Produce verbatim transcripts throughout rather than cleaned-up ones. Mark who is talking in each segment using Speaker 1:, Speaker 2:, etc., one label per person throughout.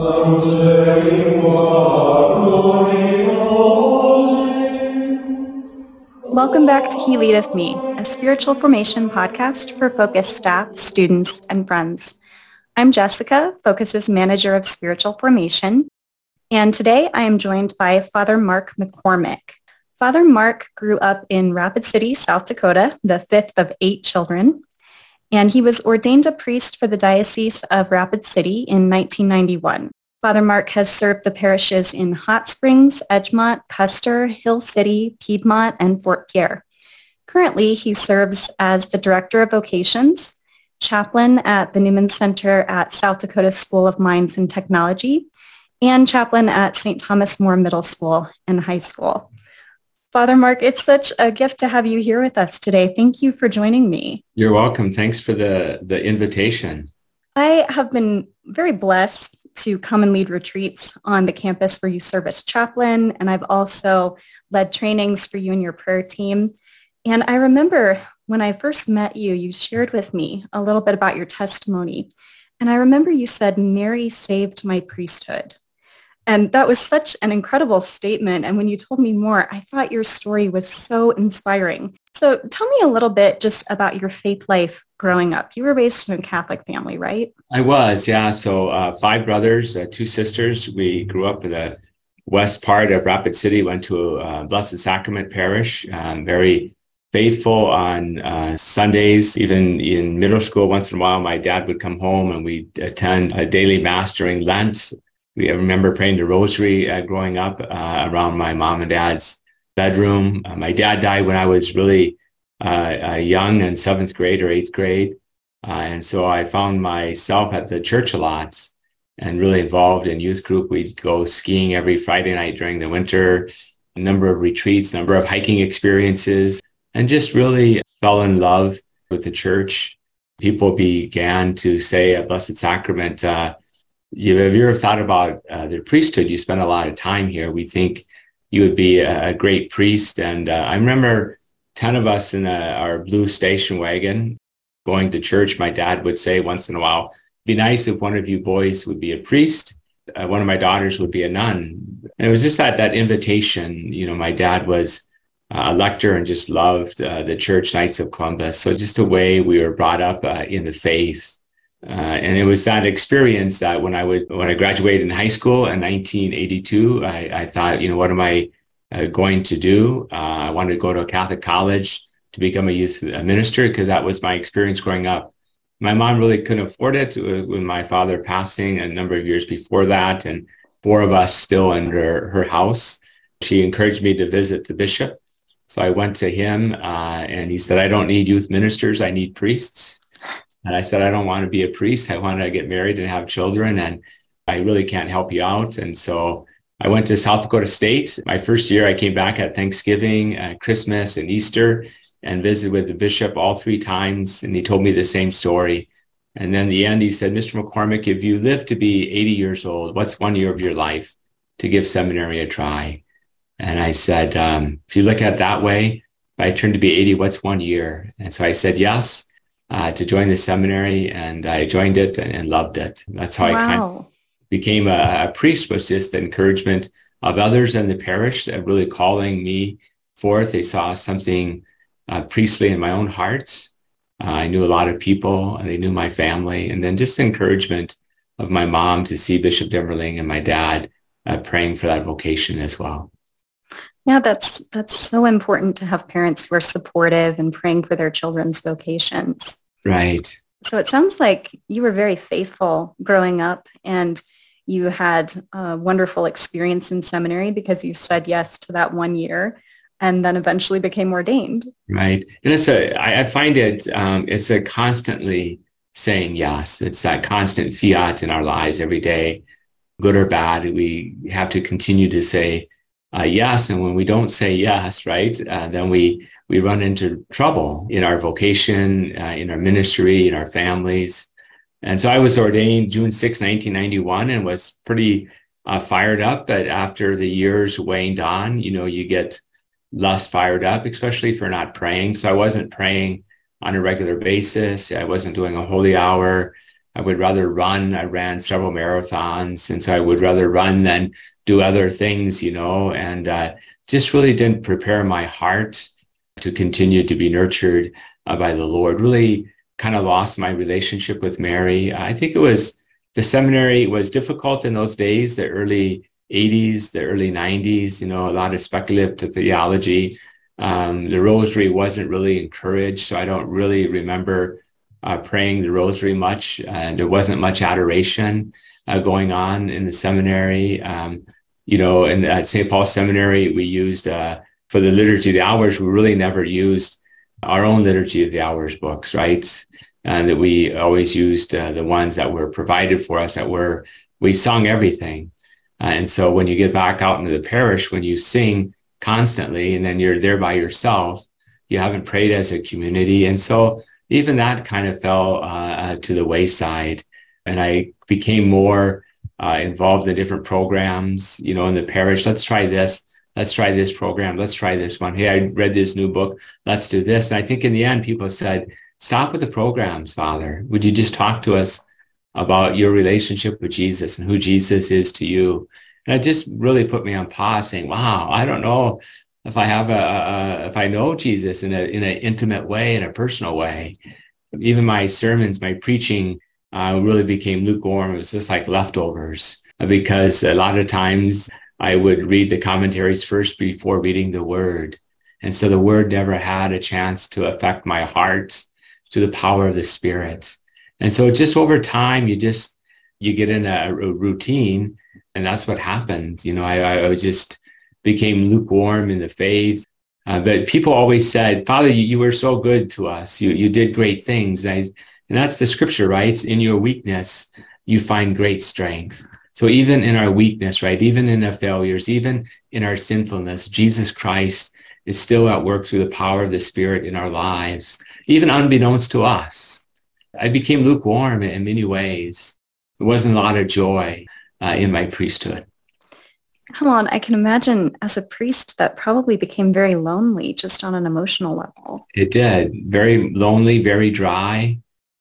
Speaker 1: Welcome back to He Leadeth Me, a spiritual formation podcast for Focus staff, students, and friends. I'm Jessica, Focus's Manager of Spiritual Formation, and today I am joined by Father Mark McCormick. Father Mark grew up in Rapid City, South Dakota, the fifth of eight children, and he was ordained a priest for the Diocese of Rapid City in nineteen ninety-one. Father Mark has served the parishes in Hot Springs, Edgemont, Custer, Hill City, Piedmont, and Fort Pierre. Currently, he serves as the Director of Vocations, chaplain at the Newman Center at South Dakota School of Mines and Technology, and chaplain at Saint Thomas More Middle School and High School. Father Mark, it's such a gift to have you here with us today. Thank you for joining me.
Speaker 2: You're welcome. Thanks for the, the invitation.
Speaker 1: I have been very blessed to come and lead retreats on the campus where you serve as chaplain, and I've also led trainings for you and your prayer team. And I remember when I first met you, you shared with me a little bit about your testimony. And I remember you said, "Mary saved my priesthood." And that was such an incredible statement. And when you told me more, I thought your story was so inspiring. So tell me a little bit just about your faith life growing up. You were raised in a Catholic family, right?
Speaker 2: I was, yeah. So uh, five brothers, uh, two sisters. We grew up in the west part of Rapid City, went to uh, Blessed Sacrament Parish, um, very faithful on uh, Sundays. Even in middle school, once in a while, my dad would come home and we'd attend a daily mass during Lent. We I remember praying the rosary uh, growing up uh, around my mom and dad's bedroom. Uh, my dad died when I was really uh, uh, young, in seventh grade or eighth grade. Uh, and so I found myself at the church a lot and really involved in youth group. We'd go skiing every Friday night during the winter, a number of retreats, a number of hiking experiences, and just really fell in love with the church. People began to say at Blessed Sacrament, uh, you, have you ever thought about uh, the priesthood? You spend a lot of time here. We think you would be a, a great priest. And uh, I remember ten of us in a, our blue station wagon going to church. My dad would say once in a while, it'd be nice if one of you boys would be a priest. Uh, one of my daughters would be a nun. And it was just that, that invitation. You know, my dad was a lector and just loved uh, the Church Knights of Columbus. So just the way we were brought up uh, in the faith. Uh, and it was that experience that when I would when I graduated in high school in nineteen eighty-two, I, I thought, you know, what am I uh, going to do? Uh, I wanted to go to a Catholic college to become a youth minister because that was my experience growing up. My mom really couldn't afford it with my father passing a number of years before that, and four of us still under her house. She encouraged me to visit the bishop. So I went to him uh, and he said, "I don't need youth ministers, I need priests." And I said, "I don't want to be a priest. I want to get married and have children, and I really can't help you out." And so I went to South Dakota State. My first year, I came back at Thanksgiving, uh, Christmas, and Easter, and visited with the bishop all three times. And he told me the same story. And then in the end, he said, "Mister McCormick, if you live to be eighty years old, what's one year of your life to give seminary a try?" And I said, um, if you look at it that way, if I turn to be eighty, what's one year? And so I said yes uh, to join the seminary, and I joined it and, and loved it. That's how wow. I kind of became a, a priest, was just the encouragement of others in the parish, uh, really calling me forth. They saw something uh, priestly in my own heart. Uh, I knew a lot of people, and they knew my family. And then just the encouragement of my mom to see Bishop Demmerling and my dad uh, praying for that vocation as well.
Speaker 1: Yeah, that's that's so important to have parents who are supportive and praying for their children's vocations.
Speaker 2: Right.
Speaker 1: So it sounds like you were very faithful growing up, and you had a wonderful experience in seminary because you said yes to that one year and then eventually became ordained.
Speaker 2: Right. And it's a, I, I find it, um, it's a constantly saying yes. It's that constant fiat in our lives every day, good or bad. We have to continue to say Uh, yes, and when we don't say yes, right, uh, then we we run into trouble in our vocation, uh, in our ministry, in our families. And so I was ordained June sixth, nineteen ninety-one, and was pretty uh, fired up. But after the years waned on, you know, you get less fired up, especially if you're not praying. So I wasn't praying on a regular basis. I wasn't doing a holy hour. I would rather run. I ran several marathons, and so I would rather run than do other things, you know, and uh, just really didn't prepare my heart to continue to be nurtured uh, by the Lord. Really kind of lost my relationship with Mary. I think it was, the seminary was difficult in those days, the early eighties, the early nineties, you know, a lot of speculative theology. Um, the rosary wasn't really encouraged, so I don't really remember uh, praying the rosary much. Uh, there wasn't much adoration uh, going on in the seminary. Um, you know, and at Saint Paul's Seminary, we used, uh, for the Liturgy of the Hours, we really never used our own Liturgy of the Hours books, right? And that we always used uh, the ones that were provided for us, that were, we sung everything. Uh, and so when you get back out into the parish, when you sing constantly and then you're there by yourself, you haven't prayed as a community. And so even that kind of fell uh, uh, to the wayside. And I became more uh, involved in different programs, you know, in the parish. Let's try this. Let's try this program. Let's try this one. Hey, I read this new book. Let's do this. And I think in the end, people said, stop with the programs, Father. Would you just talk to us about your relationship with Jesus and who Jesus is to you? And it just really put me on pause, saying, wow, I don't know if I have a, a if I know Jesus in a in an intimate way, in a personal way. Even my sermons, my preaching uh, really became lukewarm. It was just like leftovers, because a lot of times I would read the commentaries first before reading the word. And so the word never had a chance to affect my heart to the power of the Spirit. And so just over time, you just, you get in a, a routine, and that's what happened. You know, I, I just became lukewarm in the faith. Uh, but people always said, Father, you, you were so good to us. You you did great things. And, I, and that's the scripture, right? In your weakness, you find great strength. So even in our weakness, right? Even in our failures, even in our sinfulness, Jesus Christ is still at work through the power of the Spirit in our lives, even unbeknownst to us. I became lukewarm in many ways. There wasn't a lot of joy uh, in my priesthood.
Speaker 1: Come on, I can imagine as a priest that probably became very lonely just on an emotional level.
Speaker 2: It did. Very lonely, very dry.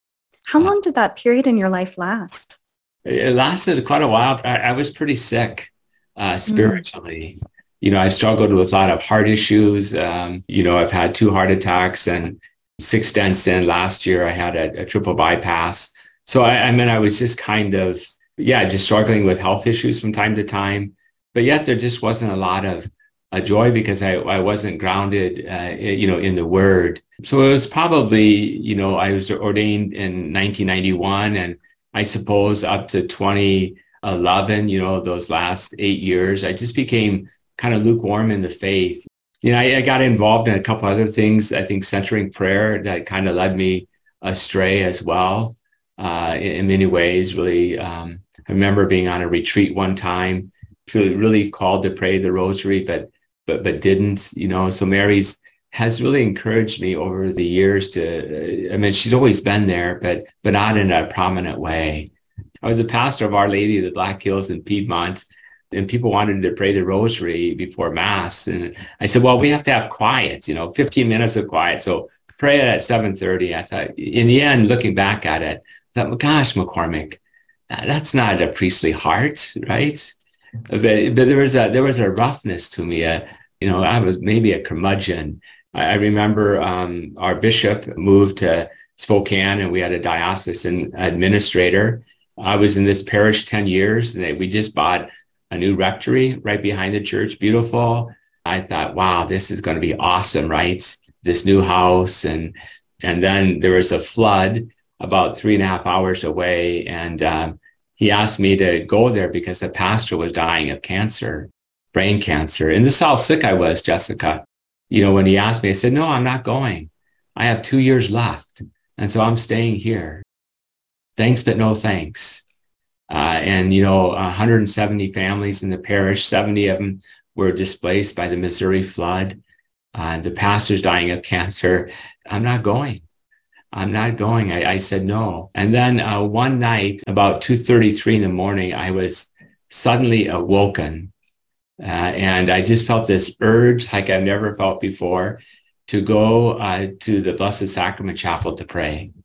Speaker 1: How long did that period in your life last?
Speaker 2: It lasted quite a while. I, I was pretty sick uh, spiritually. Mm. You know, I struggled with a lot of heart issues. Um, you know, I've had two heart attacks and six stents in. Last year, I had a, a triple bypass. So, I, I mean, I was just kind of, yeah, just struggling with health issues from time to time. But yet there just wasn't a lot of uh, joy because I, I wasn't grounded, uh, you know, in the Word. So it was probably, you know, I was ordained in nineteen ninety-one, and I suppose up to twenty eleven, you know, those last eight years, I just became kind of lukewarm in the faith. You know, I, I got involved in a couple other things, I think centering prayer, that kind of led me astray as well, uh, in, in many ways, really. Um, I remember being on a retreat one time, really, really called to pray the rosary, but but but didn't, you know. So Mary's has really encouraged me over the years to, I mean, she's always been there, but but not in a prominent way. I was a pastor of Our Lady of the Black Hills in Piedmont, and people wanted to pray the rosary before Mass. And I said, well, we have to have quiet, you know, fifteen minutes of quiet. So pray it at seven thirty. I thought, in the end, looking back at it, I thought, gosh, McCormick, that's not a priestly heart, right? But, but there was a there was a roughness to me. Uh, you know, I was maybe a curmudgeon. I, I remember um, our bishop moved to Spokane, and we had a diocesan administrator. I was in this parish ten years, and we just bought a new rectory right behind the church. Beautiful. I thought, wow, this is going to be awesome, right? This new house. And and then there was a flood about three and a half hours away, and um, he asked me to go there because the pastor was dying of cancer, brain cancer. And this is how sick I was, Jessica. You know, when he asked me, I said, no, I'm not going. I have two years left. And so I'm staying here. Thanks, but no thanks. Uh, and, you know, one hundred seventy families in the parish, seventy of them were displaced by the Missouri flood. Uh, the pastor's dying of cancer. I'm not going. I'm not going. I, I said no. And then uh, one night, about two thirty-three in the morning, I was suddenly awoken. Uh, and I just felt this urge, like I've never felt before, to go uh, to the Blessed Sacrament Chapel to pray.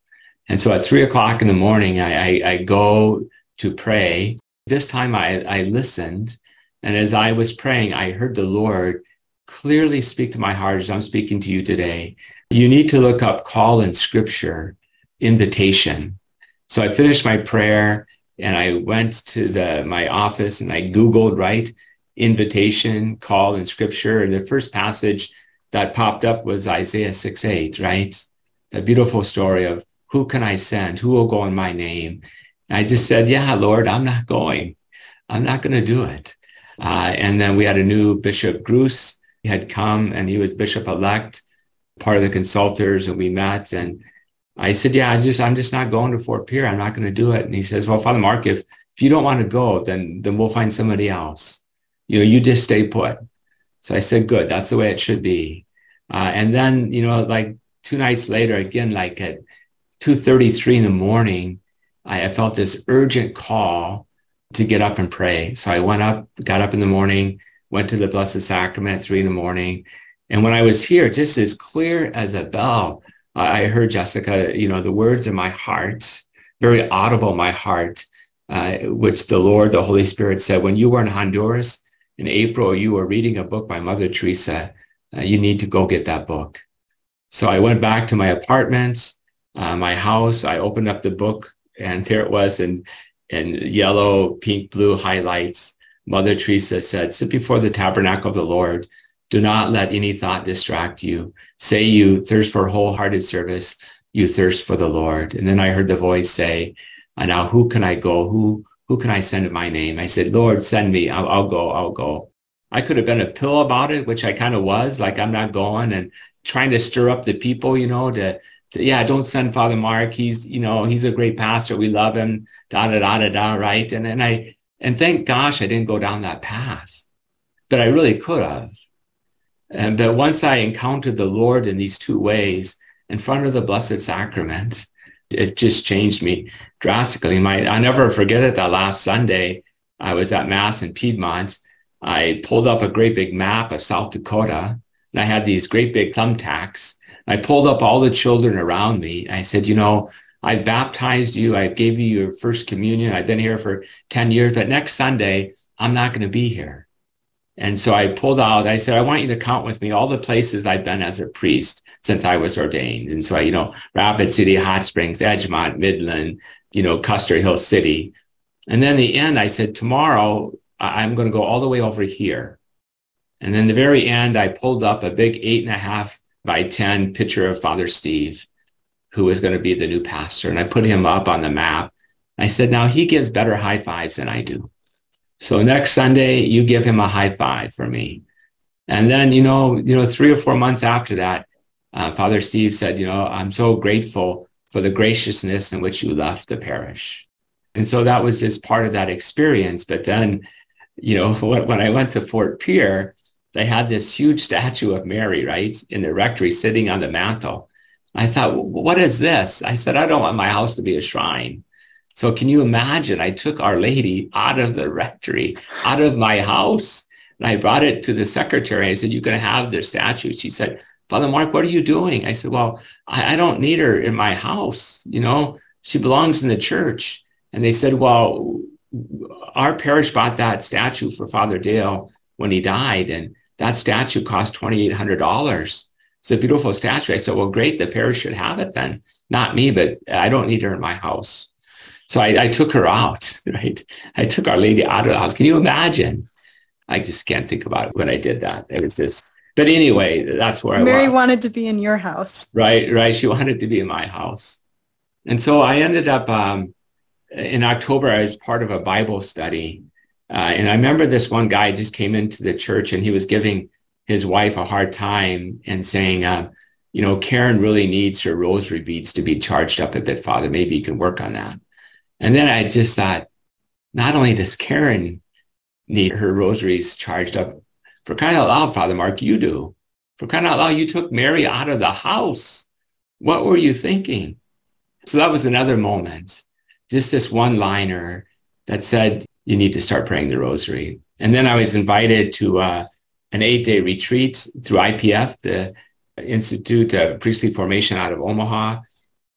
Speaker 2: And so at three o'clock in the morning, I, I, I go to pray. This time I, I listened. And as I was praying, I heard the Lord clearly speak to my heart as I'm speaking to you today. You need to look up call in Scripture, invitation. So I finished my prayer and I went to the my office and I Googled, right, invitation, call in Scripture. And the first passage that popped up was Isaiah six eight, right? The beautiful story of who can I send? Who will go in my name? And I just said, yeah, Lord, I'm not going. I'm not going to do it. Uh, and then we had a new Bishop Gruss. He had come and he was bishop-elect, part of the consultors, and we met. And I said, yeah, I just, I'm just not going to Fort Pierre. I'm not going to do it. And he says, well, Father Mark, if, if you don't want to go, then, then we'll find somebody else. You know, you just stay put. So I said, good, that's the way it should be. Uh, and then, you know, like two nights later, again, like at two thirty-three in the morning, I, I felt this urgent call to get up and pray. So I went up, got up in the morning, went to the Blessed Sacrament at three in the morning. And when I was here, just as clear as a bell, I heard, Jessica, you know, the words in my heart, very audible in my heart, uh, which the Lord, the Holy Spirit said, when you were in Honduras in April, you were reading a book by Mother Teresa. Uh, you need to go get that book. So I went back to my apartment, uh, my house. I opened up the book and there it was in, in yellow, pink, blue highlights. Mother Teresa said, sit before the tabernacle of the Lord. Do not let any thought distract you. Say you thirst for wholehearted service. You thirst for the Lord. And then I heard the voice say, now who can I go? Who who can I send in my name? I said, Lord, send me. I'll, I'll go. I'll go. I could have been a pill about it, which I kind of was, like I'm not going, and trying to stir up the people, you know, to, to yeah, don't send Father Mark. He's, you know, he's a great pastor. We love him, da, da, da, da, da, right? And, and I, and thank gosh I didn't go down that path, but I really could have. And but once I encountered the Lord in these two ways, in front of the Blessed Sacrament, it just changed me drastically. My, I'll never forget it. That last Sunday, I was at Mass in Piedmont. I pulled up a great big map of South Dakota, and I had these great big thumbtacks. I pulled up all the children around me. I said, you know, I baptized you. I gave you your first communion. I've been here for ten years, but next Sunday, I'm not going to be here. And so I pulled out, I said, I want you to count with me all the places I've been as a priest since I was ordained. And so, I, you know, Rapid City, Hot Springs, Edgemont, Midland, you know, Custer Hill City. And then in the end, I said, tomorrow, I'm going to go all the way over here. And then the very end, I pulled up a big eight and a half by ten picture of Father Steve, who was going to be the new pastor. And I put him up on the map. I said, now he gives better high fives than I do. So next Sunday, you give him a high five for me. And then, you know, you know, three or four months after that, uh, Father Steve said, you know, I'm so grateful for the graciousness in which you left the parish. And so that was just part of that experience. But then, you know, when I went to Fort Pierre, they had this huge statue of Mary, right, in the rectory sitting on the mantle. I thought, what is this? I said, I don't want my house to be a shrine. So can you imagine? I took Our Lady out of the rectory, out of my house, and I brought it to the secretary. I said, you can have their statue. She said, Father Mark, what are you doing? I said, well, I, I don't need her in my house. You know, she belongs in the church. And they said, well, our parish bought that statue for Father Dale when he died, and that statue cost twenty-eight hundred dollars. It's a beautiful statue. I said, well, great, the parish should have it then. Not me, but I don't need her in my house. So I, I took her out, right? I took Our Lady out of the house. Can you imagine? I just can't think about it when I did that. It was just, but anyway, that's where
Speaker 1: Mary
Speaker 2: I was.
Speaker 1: wanted to be in your house.
Speaker 2: Right, right. She wanted to be in my house. And so I ended up, um, in October, I was part of a Bible study. Uh, and I remember this one guy just came into the church and he was giving his wife a hard time and saying, uh, you know, Karen really needs her rosary beads to be charged up a bit, Father. Maybe you can work on that. And then I just thought, not only does Karen need her rosaries charged up, for crying out loud, Father Mark, you do. For crying out loud, you took Mary out of the house. What were you thinking? So that was another moment, just this one-liner that said, you need to start praying the rosary. And then I was invited to uh, an eight-day retreat through I P F, the Institute of Priestly Formation out of Omaha.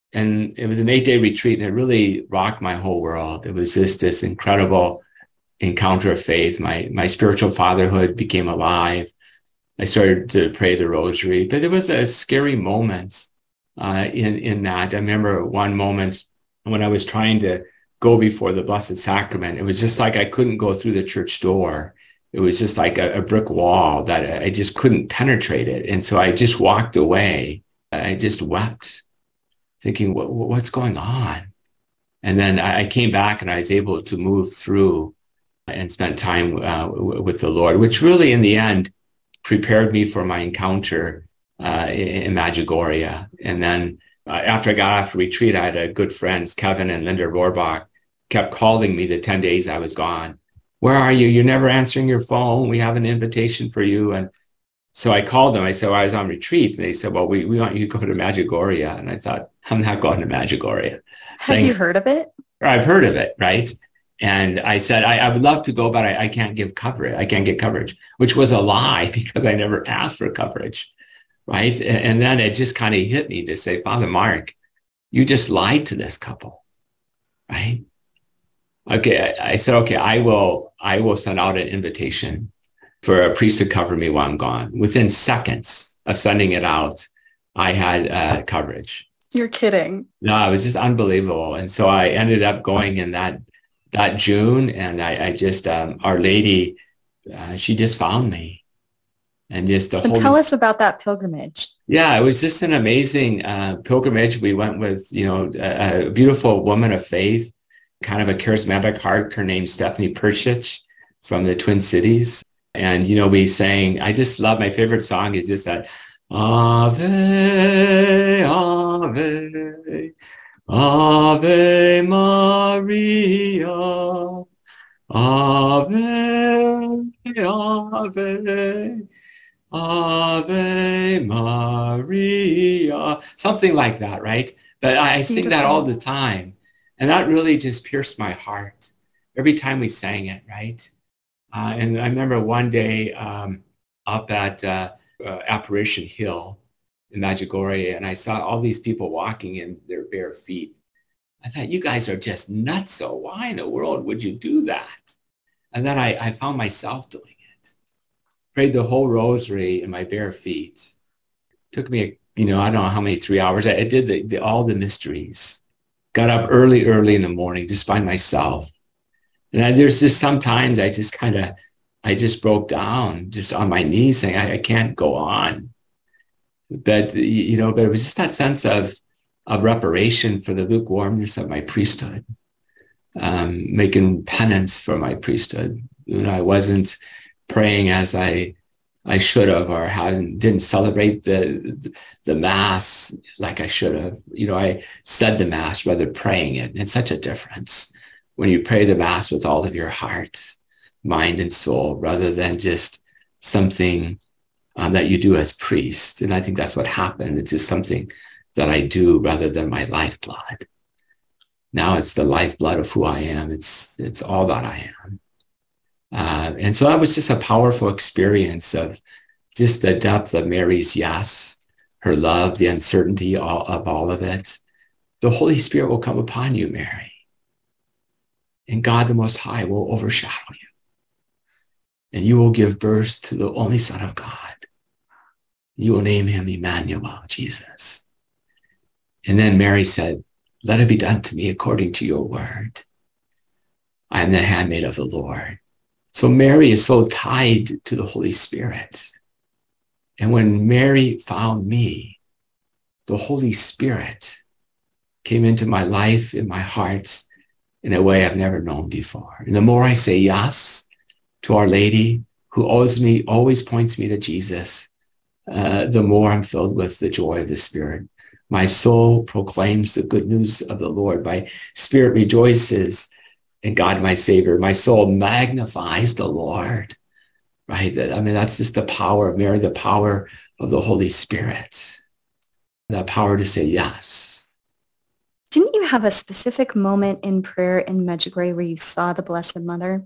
Speaker 2: And it was an eight-day retreat, and it really rocked my whole world. It was just this incredible encounter of faith. My my spiritual fatherhood became alive. I started to pray the rosary, but there was a scary moment uh, in in that. I remember one moment when I was trying to go before the Blessed Sacrament. It was just like I couldn't go through the church door. It was just like a, a brick wall that I just couldn't penetrate it, and so I just walked away. I just wept, thinking, what, what's going on? And then I came back and I was able to move through and spent time uh, with the Lord, which really in the end prepared me for my encounter uh, in Medjugorje. And then uh, after I got off retreat, I had a good friends, Kevin and Linda Rohrbach, kept calling me the ten days I was gone. Where are you? You're never answering your phone. We have an invitation for you. And so I called them. I said, well, I was on retreat. And they said, well, we, we want you to go to Medjugorje. And I thought, I'm not going to Medjugorje.
Speaker 1: Had Thanks. You heard of it?
Speaker 2: I've heard of it, right? And I said, I, I would love to go, but I, I can't give coverage. I can't get coverage, which was a lie because I never asked for coverage, right? And, and then it just kind of hit me to say, Father Mark, you just lied to this couple, right? Okay, I, I said, okay, I will, I will send out an invitation for a priest to cover me while I'm gone. Within seconds of sending it out, I had uh, coverage.
Speaker 1: You're kidding.
Speaker 2: No, it was just unbelievable. And so I ended up going in that that June, and I, I just, um, Our Lady, uh, she just found me. And just the
Speaker 1: so
Speaker 2: whole...
Speaker 1: tell us about that pilgrimage.
Speaker 2: Yeah, it was just an amazing uh, pilgrimage. We went with, you know, a, a beautiful woman of faith, kind of a charismatic heart. Her name's Stephanie Pershich from the Twin Cities. And, you know, we sang, I just love, my favorite song is just that, Ave, Ave, Ave Maria, Ave, Ave, Ave Maria. Something like that, right? But I, I sing that all the time. And that really just pierced my heart every time we sang it, right? Uh, and I remember one day um, up at uh, uh, Apparition Hill in Medjugorje, and I saw all these people walking in their bare feet. I thought, you guys are just nuts. So why in the world would you do that? And then I, I found myself doing it. Prayed the whole rosary in my bare feet. Took me, you know, I don't know how many, three hours. I, I did the, the, all the mysteries. Got up early, early in the morning just by myself. And I, there's just sometimes I just kind of, I just broke down just on my knees saying, I, I can't go on. But, you know, but it was just that sense of, of reparation for the lukewarmness of my priesthood, um, making penance for my priesthood. You know, I wasn't praying as I I should have, or hadn't, didn't celebrate the the Mass like I should have. You know, I said the Mass rather than praying it. It's such a difference when you pray the Mass with all of your heart, mind, and soul, rather than just something um, that you do as priest. And I think that's what happened. It's just something that I do rather than my lifeblood. Now it's the lifeblood of who I am. It's it's all that I am. Uh, and so that was just a powerful experience of just the depth of Mary's yes, her love, the uncertainty all, of all of it. The Holy Spirit will come upon you, Mary. And God the Most High will overshadow you. And you will give birth to the only Son of God. You will name him Emmanuel, Jesus. And then Mary said, let it be done to me according to your word. I am the handmaid of the Lord. So Mary is so tied to the Holy Spirit. And when Mary found me, the Holy Spirit came into my life, in my heart, in a way I've never known before. And the more I say yes to Our Lady, who always, me, always points me to Jesus, uh, the more I'm filled with the joy of the Spirit. My soul proclaims the good news of the Lord. My spirit rejoices in God, my Savior. My soul magnifies the Lord, right? I mean, that's just the power of Mary, the power of the Holy Spirit, the power to say yes.
Speaker 1: Didn't you have a specific moment in prayer in Medjugorje where you saw the Blessed Mother?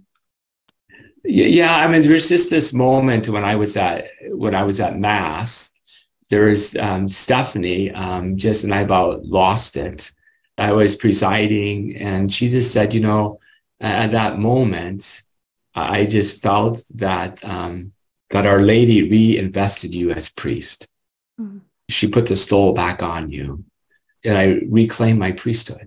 Speaker 2: Yeah, I mean, there's just this moment when I was at when I was at Mass, there was um, Stephanie, um, just, and I about lost it. I was presiding, and she just said, you know, at that moment, I just felt that um, that Our Lady reinvested you as priest. Mm-hmm. She put the stole back on you, and I reclaimed my priesthood.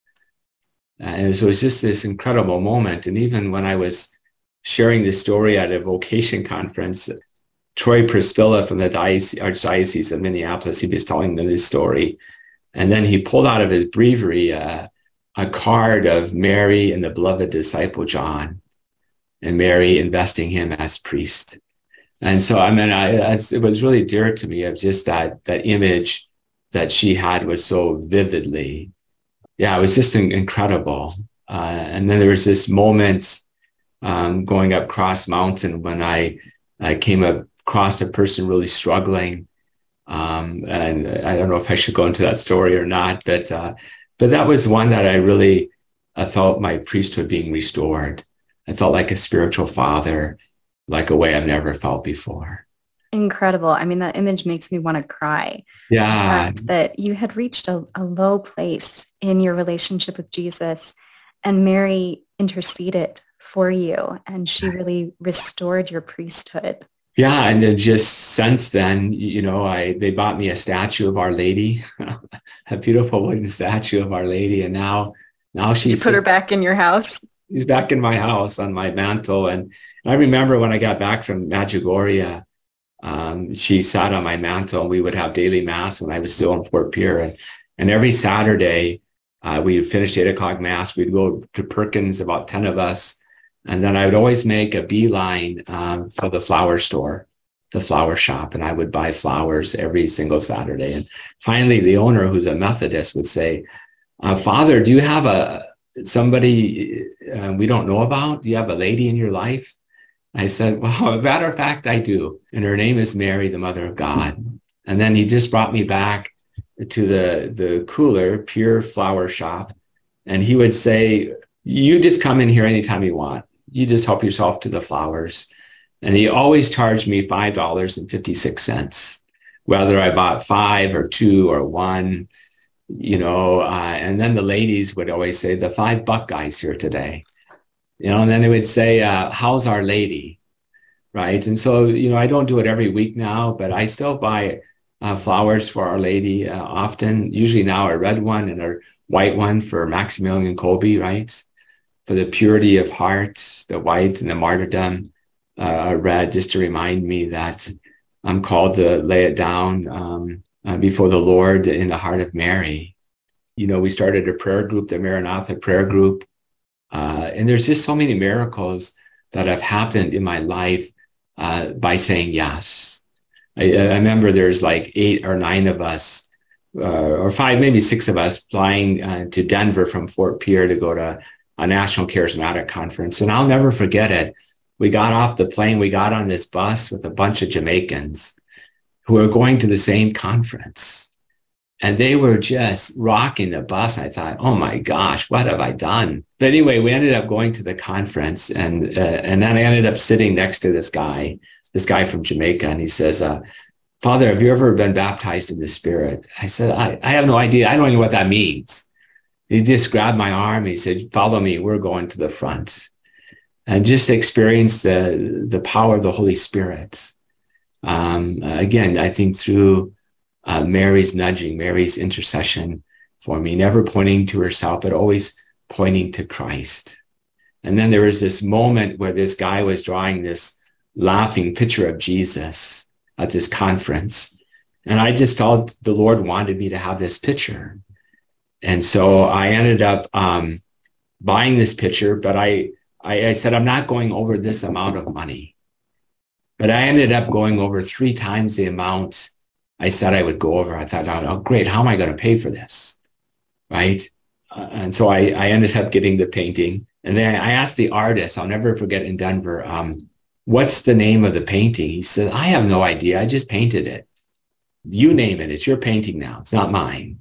Speaker 2: And so it was just this incredible moment. And even when I was sharing this story at a vocation conference, Troy Priscilla from the diocese, Archdiocese of Minneapolis, he was telling me this story. And then he pulled out of his breviary uh, a card of Mary and the beloved disciple John, and Mary investing him as priest. And so, I mean, I, it was really dear to me of just that that image that she had was so vividly. Yeah, it was just incredible. Uh, and then there was this moment um, going up Cross Mountain when I, I came across a person really struggling. Um, and I don't know if I should go into that story or not, but uh, but that was one that I really I felt my priesthood being restored. I felt like a spiritual father, like a way I've never felt before.
Speaker 1: Incredible. I mean, that image makes me want to cry.
Speaker 2: Yeah.
Speaker 1: The fact that you had reached a, a low place in your relationship with Jesus, and Mary interceded for you, and she really restored your priesthood.
Speaker 2: Yeah, and then just since then, you know, I they bought me a statue of Our Lady, a beautiful wooden statue of Our Lady, and now now she's
Speaker 1: Did you put her back in your house?
Speaker 2: She's back in my house on my mantle, and, and I remember when I got back from Medjugorje, um, she sat on my mantle, and we would have daily mass when I was still in Fort Pierre, and, and every Saturday uh, we would finish eight o'clock mass. We'd go to Perkins, about ten of us. And then I would always make a beeline um, for the flower store, the flower shop, and I would buy flowers every single Saturday. And finally, the owner, who's a Methodist, would say, uh, Father, do you have a somebody uh, we don't know about? Do you have a lady in your life? I said, well, as a matter of fact, I do. And her name is Mary, the Mother of God. And then he just brought me back to the, the cooler, pure flower shop. And he would say, you just come in here anytime you want. You just help yourself to the flowers. And he always charged me five dollars and fifty-six cents, whether I bought five or two or one, you know, uh, and then the ladies would always say, the five buck guy's here today, you know, and then they would say, uh, how's Our Lady? Right. And so, you know, I don't do it every week now, but I still buy uh, flowers for Our Lady uh, often, usually now a red one and a white one for Maximilian Kolbe, right? For the purity of heart, the white and the martyrdom, uh, red, just to remind me that I'm called to lay it down um, uh, before the Lord in the heart of Mary. You know, we started a prayer group, the Maranatha prayer group. Uh, and there's just so many miracles that have happened in my life uh, by saying yes. I, I remember there's like eight or nine of us, uh, or five, maybe six of us flying uh, to Denver from Fort Pierre to go to a National Charismatic Conference. And I'll never forget it. We got off the plane, we got on this bus with a bunch of Jamaicans who were going to the same conference. And they were just rocking the bus. I thought, oh my gosh, what have I done? But anyway, we ended up going to the conference, and uh, and then I ended up sitting next to this guy, this guy from Jamaica, and he says, uh, Father, have you ever been baptized in the Spirit? I said, I, I have no idea. I don't know what that means. He just grabbed my arm. He said, follow me. We're going to the front. And just experience the, the power of the Holy Spirit. Um, again, I think through uh, Mary's nudging, Mary's intercession for me, never pointing to herself, but always pointing to Christ. And then there was this moment where this guy was drawing this laughing picture of Jesus at this conference. And I just felt the Lord wanted me to have this picture. And so I ended up um, buying this picture, but I, I, I said, I'm not going over this amount of money. But I ended up going over three times the amount I said I would go over. I thought, oh, great, how am I going to pay for this? Right? Uh, and so I, I ended up getting the painting. And then I asked the artist, I'll never forget in Denver, um, what's the name of the painting? He said, I have no idea. I just painted it. You name it. It's your painting now. It's not mine.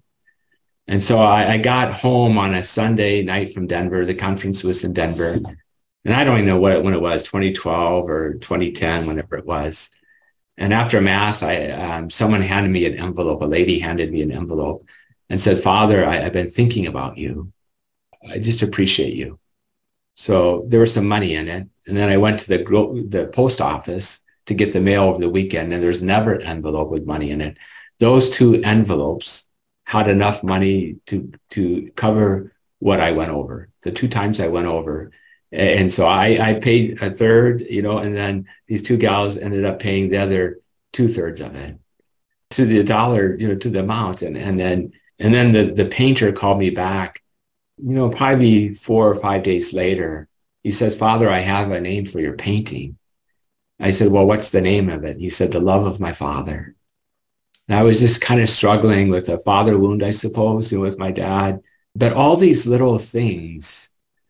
Speaker 2: And so I, I got home on a Sunday night from Denver. The conference was in Denver. And I don't even know what when it was, twenty twelve or twenty ten, whenever it was. And after Mass, I um, someone handed me an envelope. A lady handed me an envelope and said, Father, I, I've been thinking about you. I just appreciate you. So there was some money in it. And then I went to the the post office to get the mail over the weekend, and there's never an envelope with money in it. Those two envelopes had enough money to to cover what I went over, the two times I went over. And so I, I paid a third, you know, and then these two gals ended up paying the other two thirds of it to the dollar, you know, to the amount. And, and then, and then the, the painter called me back, you know, probably four or five days later. He says, Father, I have a name for your painting. I said, well, what's the name of it? He said, The Love of My Father. And I was just kind of struggling with a father wound, I suppose, with my dad. But all these little things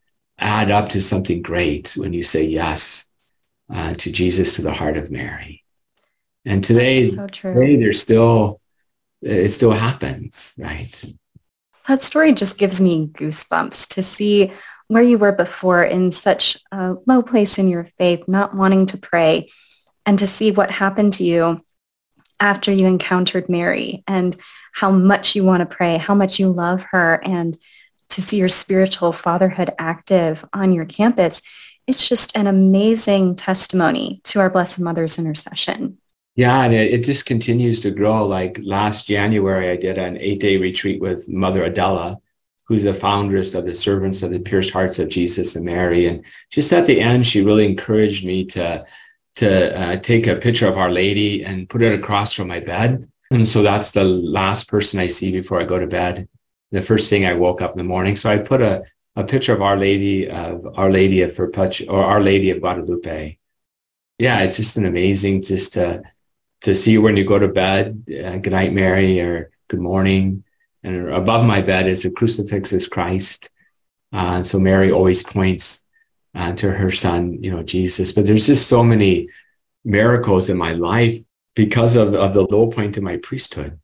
Speaker 2: add up to something great when you say yes uh, to Jesus, to the heart of Mary. And today, so today there's still, it still happens, right?
Speaker 1: That story just gives me goosebumps to see where you were before in such a low place in your faith, not wanting to pray, and to see what happened to you after you encountered Mary and how much you want to pray, how much you love her, and to see your spiritual fatherhood active on your campus. It's just an amazing testimony to our Blessed Mother's intercession.
Speaker 2: Yeah, and it, it just continues to grow. Like last January, I did an eight-day retreat with Mother Adela, who's the foundress of the Servants of the Pierced Hearts of Jesus and Mary. And just at the end, she really encouraged me to, to uh, take a picture of Our Lady and put it across from my bed. And so that's the last person I see before I go to bed. The first thing I woke up in the morning. So I put a, a picture of Our Lady of Our Lady of Perpetu- or Our Lady of Guadalupe. Yeah, it's just an amazing just to to see when you go to bed, uh, good night, Mary, or good morning. And above my bed is a crucifix of Christ. Uh, so Mary always points uh, to her son, you know, Jesus. But there's just so many miracles in my life because of, of the low point of my priesthood.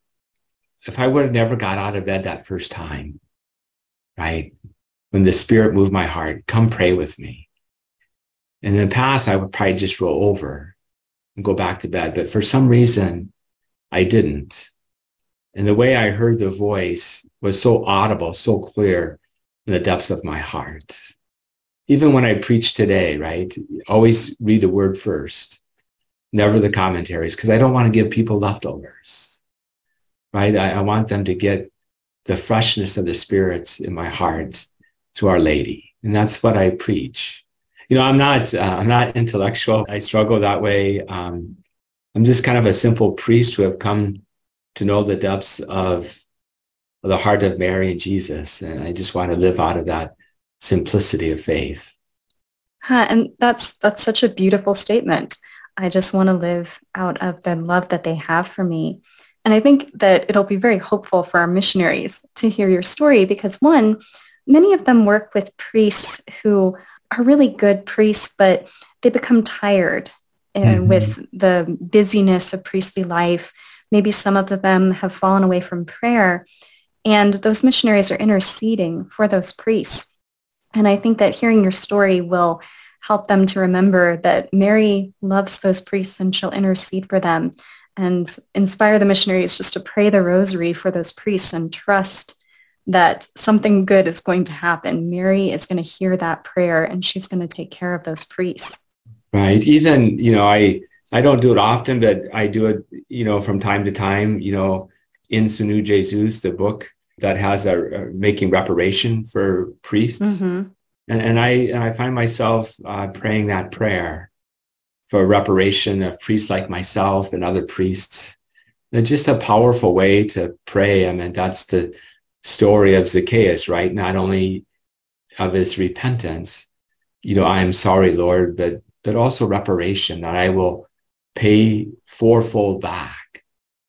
Speaker 2: If I would have never got out of bed that first time, right, when the Spirit moved my heart, come pray with me. And in the past, I would probably just roll over and go back to bed. But for some reason, I didn't. And the way I heard the voice was so audible, so clear in the depths of my heart. Even when I preach today, right, always read the word first, never the commentaries, because I don't want to give people leftovers, right? I, I want them to get the freshness of the Spirit in my heart to Our Lady. And that's what I preach. You know, I'm not, uh, I'm not intellectual. I struggle that way. Um, I'm just kind of a simple priest who have come to know the depths of, of the heart of Mary and Jesus. And I just want to live out of that simplicity of faith.
Speaker 1: Huh, and that's, that's such a beautiful statement. I just want to live out of the love that they have for me. And I think that it'll be very hopeful for our missionaries to hear your story because, one, many of them work with priests who are really good priests, but they become tired mm-hmm. with the busyness of priestly life. Maybe some of them have fallen away from prayer, and those missionaries are interceding for those priests. And I think that hearing your story will help them to remember that Mary loves those priests and she'll intercede for them, and inspire the missionaries just to pray the rosary for those priests and trust that something good is going to happen. Mary is going to hear that prayer and she's going to take care of those priests.
Speaker 2: Right. Even, you know, I, I don't do it often, but I do it, you know, from time to time, you know, in Sunu Jesus, the book that has a, a making reparation for priests. Mm-hmm. And, and I, and I find myself uh, praying that prayer for reparation of priests like myself and other priests. And it's just a powerful way to pray. I mean, that's the story of Zacchaeus, right? Not only of his repentance, you know, I am sorry, Lord, but but also reparation, that I will pay fourfold back.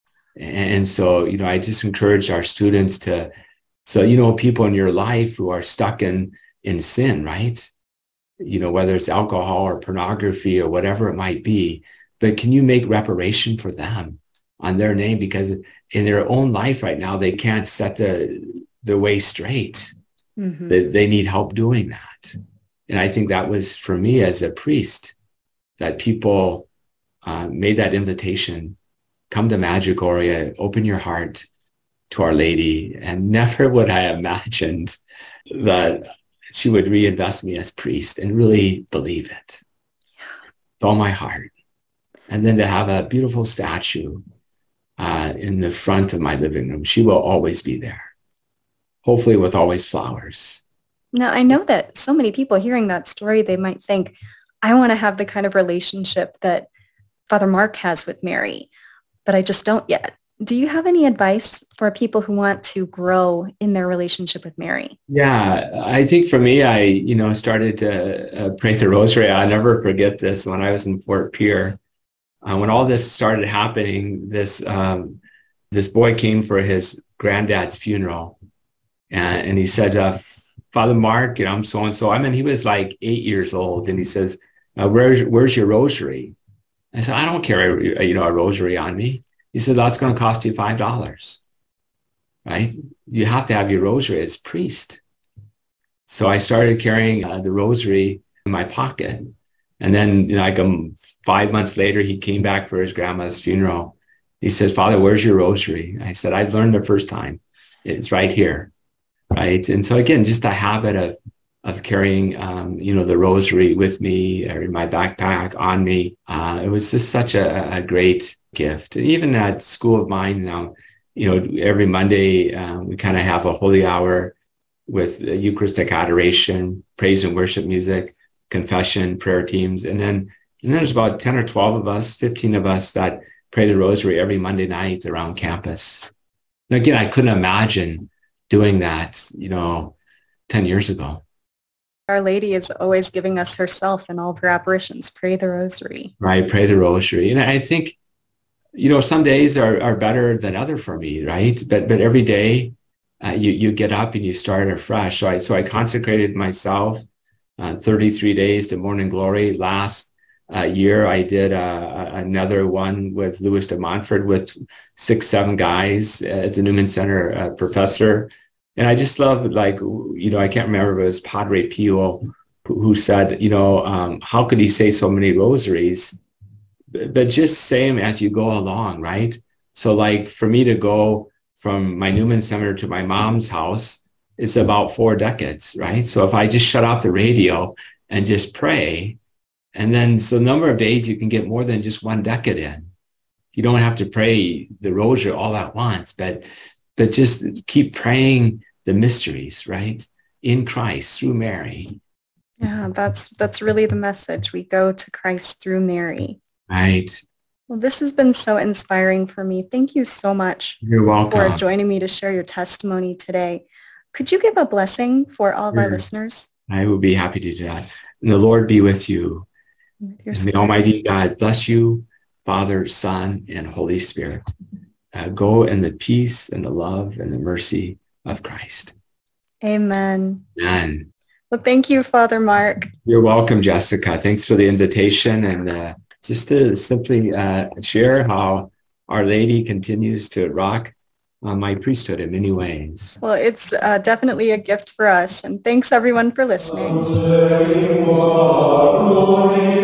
Speaker 2: And so, you know, I just encourage our students to, so, you know, people in your life who are stuck in, in sin, right? You know, whether it's alcohol or pornography or whatever it might be, but can you make reparation for them on their name? Because in their own life right now, they can't set the, the way straight. Mm-hmm. They, they need help doing that. And I think that was for me as a priest, that people uh, made that invitation, come to Medjugorje, open your heart to Our Lady. And never would I imagined that she would reinvest me as priest and really believe it. Yeah. With all my heart. And then to have a beautiful statue uh, in the front of my living room. She will always be there. Hopefully with always flowers.
Speaker 1: Now, I know that so many people hearing that story, they might think, I want to have the kind of relationship that Father Mark has with Mary, but I just don't yet. Do you have any advice for people who want to grow in their relationship with Mary?
Speaker 2: Yeah, I think for me, I, you know, started to uh, pray the rosary. I'll never forget this when I was in Fort Pierre. Uh, when all this started happening, this um, this boy came for his granddad's funeral, and, and he said, uh, Father Mark, you know, I'm so-and-so. I mean, he was like eight years old, and he says, uh, where's, where's your rosary? I said, I don't carry, you know, a rosary on me. He said, that's going to cost you five dollars, right? You have to have your rosary as priest. So I started carrying uh, the rosary in my pocket. And then, you know, like um, five months later, he came back for his grandma's funeral. He says, Father, where's your rosary? I said, I learned the first time. It's right here, right? And so again, just a habit of of carrying, um, you know, the rosary with me or in my backpack on me. Uh, it was just such a, a great gift. And even at School of Mines now, you know, every Monday um, we kind of have a holy hour with uh, Eucharistic adoration, praise and worship music, confession, prayer teams. And then, and then there's about ten or twelve of us, fifteen of us that pray the rosary every Monday night around campus. And again, I couldn't imagine doing that, you know, ten years ago.
Speaker 1: Our Lady is always giving us herself in all of her apparitions. Pray the rosary.
Speaker 2: Right, pray the rosary. And I think, you know, some days are, are better than other for me, right? But but every day uh, you, you get up and you start afresh. So I, so I consecrated myself uh, thirty-three days to Morning Glory. Last uh, year, I did uh, another one with Louis de Montfort with six, seven guys at the Newman Center, uh, professor. And I just love, like, you know, I can't remember if it was Padre Pio who, who said, you know, um, how could he say so many rosaries? But just say them as you go along, right? So like for me to go from my Newman Center to my mom's house, it's about four decades, right? So if I just shut off the radio and just pray, and then so a number of days you can get more than just one decade in. You don't have to pray the rosary all at once, but but just keep praying the mysteries, right? In Christ, through Mary.
Speaker 1: Yeah, that's that's really the message. We go to Christ through Mary.
Speaker 2: Right.
Speaker 1: Well, this has been so inspiring for me. Thank you so much
Speaker 2: You're welcome.
Speaker 1: for joining me to share your testimony today. Could you give a blessing for all of
Speaker 2: Sure.
Speaker 1: our listeners?
Speaker 2: I will be happy to do that. And the Lord be with you.
Speaker 1: With your
Speaker 2: And the
Speaker 1: spirit.
Speaker 2: Almighty God bless you, Father, Son, and Holy Spirit. Uh, go in the peace and the love and the mercy of Christ.
Speaker 1: Amen.
Speaker 2: Amen.
Speaker 1: Well, thank you, Father Mark.
Speaker 2: You're welcome, Jessica. Thanks for the invitation. And uh, just to simply uh, share how Our Lady continues to rock uh, my priesthood in many ways.
Speaker 1: Well, it's uh, definitely a gift for us. And thanks, everyone, for listening.